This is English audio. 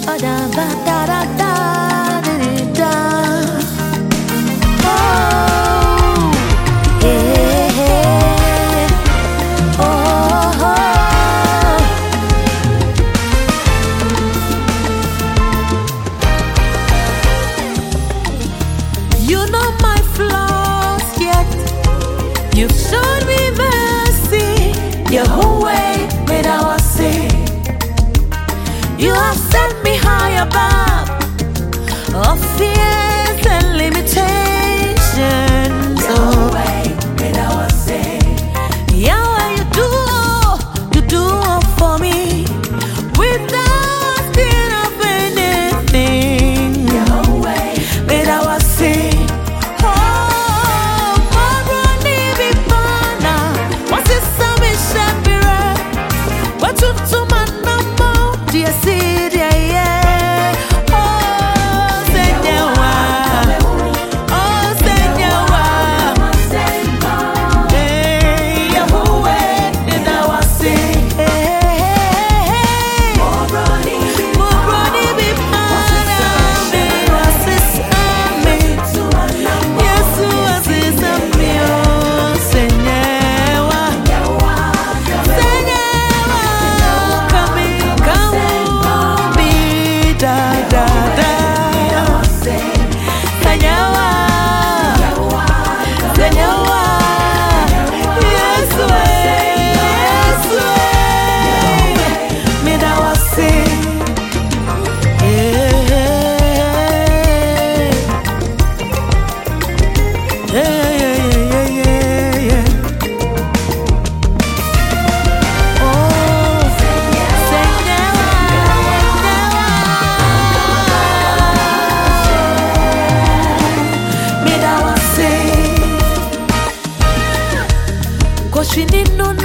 Oh, da ba da da da da da. Oh, yeah. Oh, you know my flaws, yet you've shown me mercy. Your whole way made our say. You have set me high above all fears and limitations. Yahweh, made our say. Yahweh, you do all for me without asking of anything. Yahweh, Made our say. Oh, Maroni Bibana, what's this? Sami Shambira, what to my number? Dear city, yeah. Oh, Senyawa. Oh, Senyawa. Hey, Yahweh, and our say. Maroni Bibana, what's this? Sami. Yes, what's this? Sami, oh, Senyawa. Senyawa, come be da da da. Senyawa, Senyawa, yes way, me da wa say, yeah, yeah. Oh, Senyawa, me da wa say, 'cause she need no